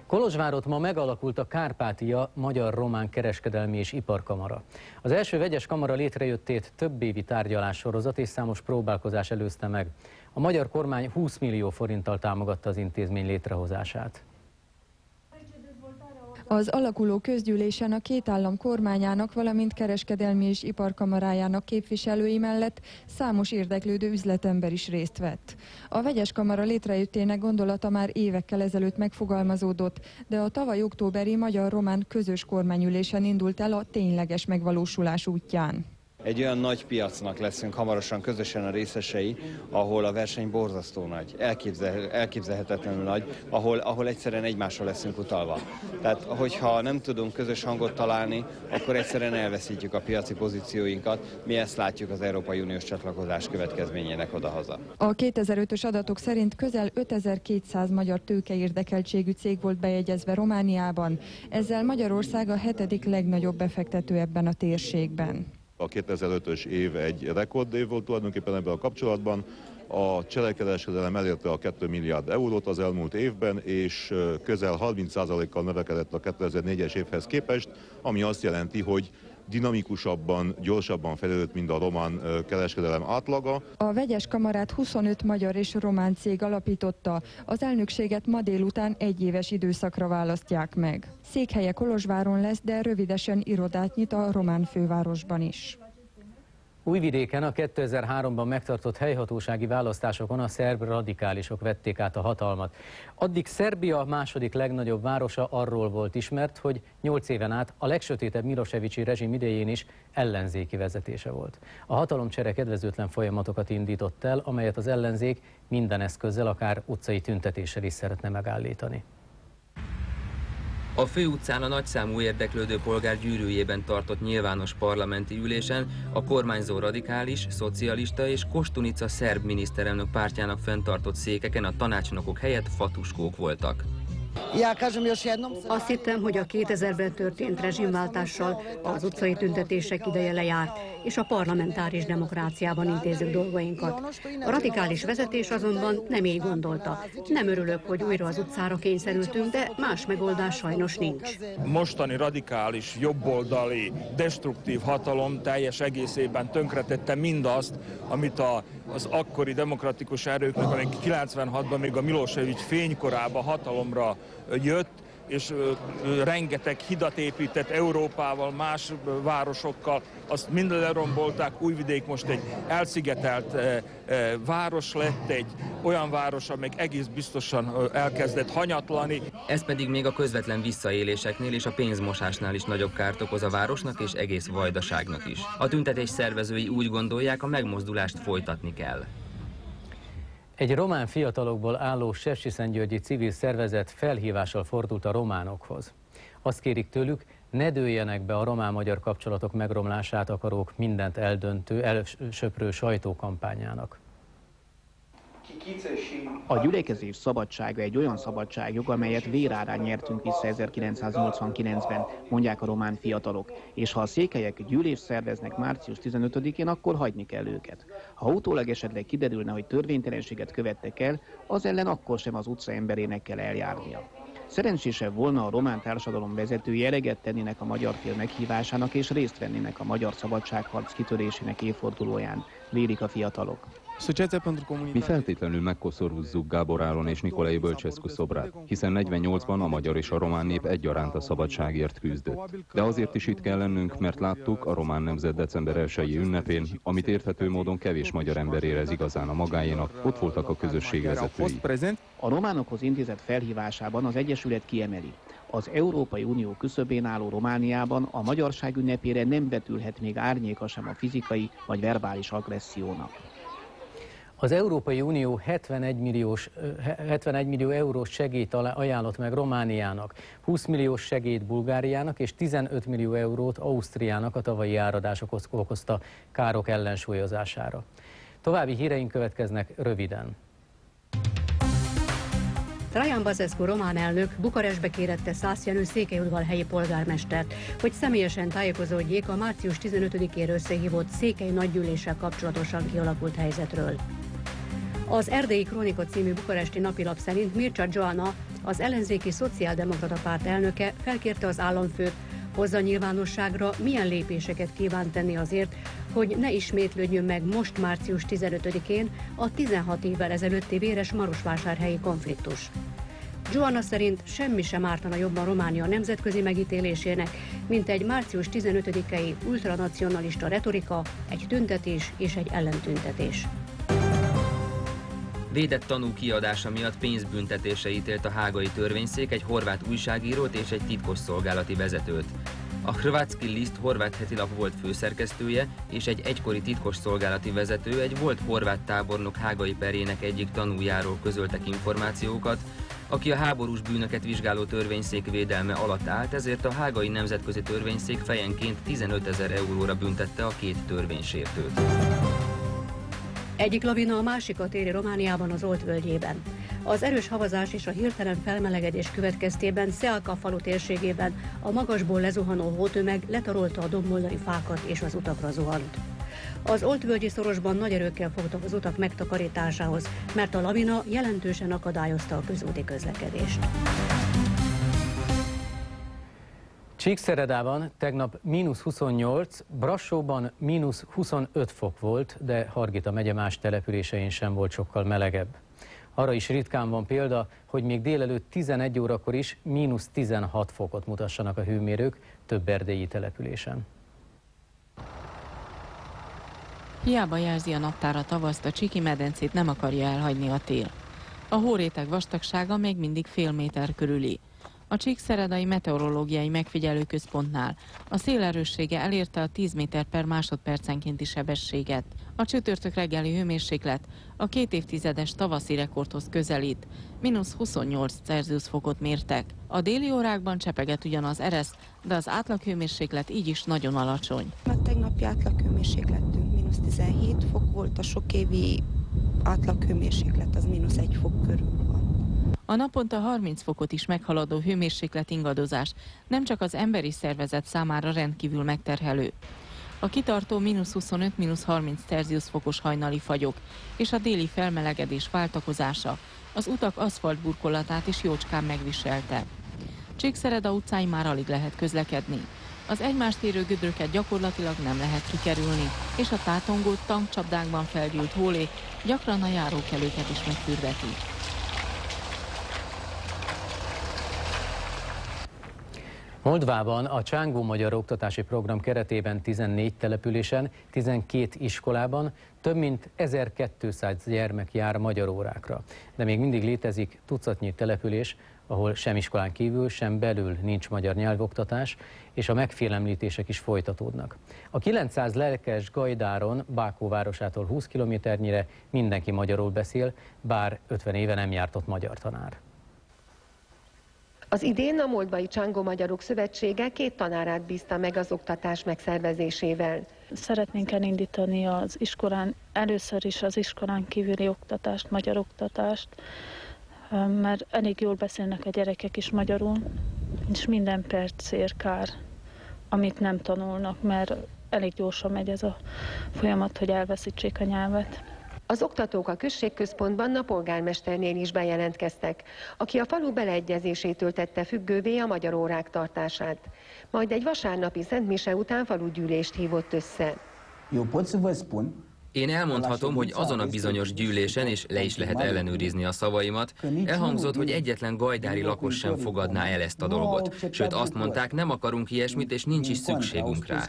Kolozsvárott ma megalakult a Kárpátia Magyar-Román Kereskedelmi és Iparkamara. Az első vegyes kamara létrejöttét több évi tárgyalássorozat és számos próbálkozás előzte meg. A magyar kormány 20 millió forinttal támogatta az intézmény létrehozását. Az alakuló közgyűlésen a két állam kormányának, valamint kereskedelmi és iparkamarájának képviselői mellett számos érdeklődő üzletember is részt vett. A vegyes kamara létrejöttének gondolata már évekkel ezelőtt megfogalmazódott, de a tavaly októberi magyar-román közös kormányülésen indult el a tényleges megvalósulás útján. Egy olyan nagy piacnak leszünk hamarosan közösen a részesei, ahol a verseny borzasztó nagy, elképzelhetetlenül nagy, ahol egyszerűen egymásra leszünk utalva. Tehát, hogyha nem tudunk közös hangot találni, akkor egyszerűen elveszítjük a piaci pozícióinkat. Mi ezt látjuk az Európai Uniós csatlakozás következményének odahaza. A 2005-ös adatok szerint közel 5200 magyar tőkeérdekeltségű cég volt bejegyezve Romániában. Ezzel Magyarország a 7. legnagyobb befektető ebben a térségben. A 2005-ös év egy rekordév volt tulajdonképpen ebben a kapcsolatban. A cserekereskedelem elérte a 2 milliárd eurót az elmúlt évben, és közel 30%-kal növekedett a 2004-es évhez képest, ami azt jelenti, hogy dinamikusabban, gyorsabban fejlődött, mint a román kereskedelem átlaga. A vegyes kamarát 25 magyar és román cég alapította. Az elnökséget ma délután egyéves időszakra választják meg. Székhelye Kolozsváron lesz, de rövidesen irodát nyit a román fővárosban is. Újvidéken a 2003-ban megtartott helyhatósági választásokon a szerb radikálisok vették át a hatalmat. Addig Szerbia második legnagyobb városa arról volt ismert, hogy 8 éven át a legsötétebb Milosevici rezsim idején is ellenzéki vezetése volt. A hatalomcsere kedvezőtlen folyamatokat indított el, amelyet az ellenzék minden eszközzel, akár utcai tüntetéssel is szeretne megállítani. A főutcán a nagyszámú érdeklődő polgár gyűrűjében tartott nyilvános parlamenti ülésen a kormányzó radikális, szocialista és Kostunica szerb miniszterelnök pártjának fenntartott székeken a tanácsnokok helyett fatuskók voltak. Azt hittem, hogy a 2000-ben történt rezsimváltással az utcai tüntetések ideje lejárt, és a parlamentáris demokráciában intézzük dolgainkat. A radikális vezetés azonban nem így gondolta. Nem örülök, hogy újra az utcára kényszerültünk, de más megoldás sajnos nincs. Mostani radikális, jobboldali, destruktív hatalom teljes egészében tönkretette mindazt, amit az akkori demokratikus erőknek, amelyek 96-ban még a Milosevic fénykorában hatalomra jött, és rengeteg hidat épített Európával, más városokkal, azt mind lerombolták. Újvidék most egy elszigetelt város lett, egy olyan város, amely egész biztosan elkezdett hanyatlani. Ez pedig még a közvetlen visszaéléseknél és a pénzmosásnál is nagyobb kárt okoz a városnak és egész Vajdaságnak is. A tüntetés szervezői úgy gondolják, a megmozdulást folytatni kell. Egy román fiatalokból álló sepsiszentgyörgyi civil szervezet felhívással fordult a románokhoz. Azt kérik tőlük, ne dőljenek be a román-magyar kapcsolatok megromlását akarók mindent eldöntő, elsöprő sajtókampányának. A gyülekezés szabadsága egy olyan szabadságjog, amelyet vérárán nyertünk vissza 1989-ben, mondják a román fiatalok, és ha a székelyek gyűlést szerveznek március 15-én, akkor hagyni kell őket. Ha utólag esetleg kiderülne, hogy törvénytelenséget követtek el, az ellen akkor sem az utca emberének kell eljárnia. Szerencsésebb volna, a román társadalom vezetői eleget tennének a magyar fél meghívásának és részt vennének a magyar szabadságharc kitörésének évfordulóján, vélik a fiatalok. Mi feltétlenül megkoszorúzzuk Gábor Áron és Nicolae Bălcescu szobrát, hiszen 48-ban a magyar és a román nép egyaránt a szabadságért küzdött. De azért is itt kell lennünk, mert láttuk a román nemzet december 1-i ünnepén, amit érthető módon kevés magyar ember érez igazán a magáénak, ott voltak a közösség vezetői. A románokhoz intézett felhívásában az Egyesület kiemeli: az Európai Unió küszöbén álló Romániában a magyarság ünnepére nem vetülhet még árnyéka sem a fizikai vagy verbális agressziónak. Az Európai Unió 71 millió eurós segélyt ajánlott meg Romániának, 20 milliós segélyt Bulgáriának és 15 millió eurót Ausztriának a tavalyi áradások okozta károk ellensúlyozására. További híreink következnek röviden. Traian Băsescu román elnök Bukarestbe kérette Szász Jenő székelyudvarhelyi polgármestert, hogy személyesen tájékozódjék a március 15-éről összehívott székely nagygyűléssel kapcsolatosan kialakult helyzetről. Az Erdélyi Krónika című bukaresti napilap szerint Mircea Joana, az ellenzéki Szociáldemokrata Párt elnöke felkérte az államfőt, hozza nyilvánosságra, milyen lépéseket kíván tenni azért, hogy ne ismétlődjön meg most március 15-én a 16 évvel ezelőtti véres marosvásárhelyi konfliktus. Joanna szerint semmi sem ártana jobban Románia nemzetközi megítélésének, mint egy március 15-i ultranacionalista retorika, egy tüntetés és egy ellentüntetés. Védett tanú kiadása miatt pénzbüntetésre ítélt a hágai törvényszék egy horvát újságírót és egy titkosszolgálati vezetőt. A Hrvatski List horvát hetilap volt főszerkesztője és egy egykori titkosszolgálati vezető egy volt horvát tábornok hágai perjének egyik tanújáról közöltek információkat, aki a háborús bűnöket vizsgáló törvényszék védelme alatt állt, ezért a hágai nemzetközi törvényszék fejenként 15 000 euróra büntette a két törvénysértőt. Egyik lavina a másikat éri Romániában, az Olt völgyében. Az erős havazás és a hirtelen felmelegedés következtében Szealka falu térségében a magasból lezuhanó hótömeg letarolta a dombmoldali fákat és az utakra zuhant. Az Olt völgyi szorosban nagy erőkkel fogtak az utak megtakarításához, mert a lavina jelentősen akadályozta a közúti közlekedést. Csíkszeredában tegnap -28, Brassóban -25 fok volt, de Hargita megye más településein sem volt sokkal melegebb. Arra is ritkán van példa, hogy még délelőtt 11 órakor is -16 fokot mutassanak a hőmérők több erdélyi településen. Hiába jelzi a naptár a tavaszt, a Csíki medencét nem akarja elhagyni a tél. A hóréteg vastagsága még mindig fél méter körüli. A Csíkszeredai Meteorológiai Megfigyelőközpontnál a szél erőssége elérte a 10 méter per másodpercenkénti sebességet. A csütörtök reggeli hőmérséklet a 2 évtizedes tavaszi rekordhoz közelít, -28 Celsius fokot mértek. A déli órákban csepeget ugyan az eresz, de az átlaghőmérséklet így is nagyon alacsony. A tegnapi átlaghőmérsékletünk -17 fok volt, a sokévi átlaghőmérséklet az -1 fok körül van. A naponta 30 fokot is meghaladó hőmérséklet ingadozás nem csak az emberi szervezet számára rendkívül megterhelő. A kitartó -25, -30 Celsius fokos hajnali fagyok és a déli felmelegedés váltakozása az utak aszfaltburkolatát is jócskán megviselte. Csíkszereda utcáin már alig lehet közlekedni. Az egymást érő gödröket gyakorlatilag nem lehet kikerülni, és a tátongó tankcsapdákban felgyűlt hólé gyakran a járókelőket is megfürdeti. Moldvában a Csángó magyar oktatási program keretében 14 településen, 12 iskolában több mint 1200 gyermek jár magyar órákra. De még mindig létezik tucatnyi település, ahol sem iskolán kívül, sem belül nincs magyar nyelvoktatás, és a megfélemlítések is folytatódnak. A 900 lelkes Gajdáron, Bákó városától 20 kilométernyire mindenki magyarul beszél, bár 50 éve nem járt ott magyar tanár. Az idén a Moldvai Csángó Magyarok Szövetsége 2 tanárát bízta meg az oktatás megszervezésével. Szeretnénk elindítani az iskolán, először is az iskolán kívüli oktatást, magyar oktatást, mert elég jól beszélnek a gyerekek is magyarul, és minden percért kár, amit nem tanulnak, mert elég gyorsan megy ez a folyamat, hogy elveszítsék a nyelvet. Az oktatók a községközpontban a polgármesternél is bejelentkeztek, aki a falu beleegyezésétől tette függővé a magyar órák tartását. Majd egy vasárnapi szentmise után falugyűlést hívott össze. Én elmondhatom, hogy azon a bizonyos gyűlésen, és le is lehet ellenőrizni a szavaimat, elhangzott, hogy egyetlen gajdári lakos sem fogadná el ezt a dolgot. Sőt, azt mondták, nem akarunk ilyesmit, és nincs is szükségünk rá.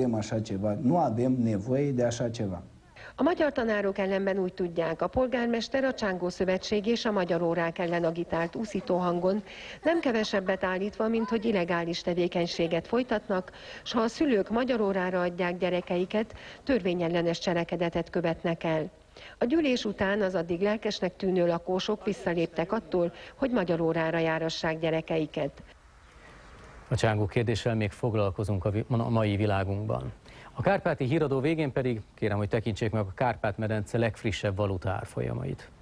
A magyar tanárok ellenben úgy tudják, a polgármester, a Csángó Szövetség és a magyar órák ellen agitált úszító hangon nem kevesebbet állítva, mint hogy illegális tevékenységet folytatnak, s ha a szülők magyar órára adják gyerekeiket, törvényellenes cselekedetet követnek el. A gyűlés után az addig lelkesnek tűnő lakósok visszaléptek attól, hogy magyar órára járassák gyerekeiket. A Csángó kérdéssel még foglalkozunk a mai világunkban. A Kárpáti híradó végén pedig kérem, hogy tekintsék meg a Kárpát-medence legfrissebb valuta árfolyamait.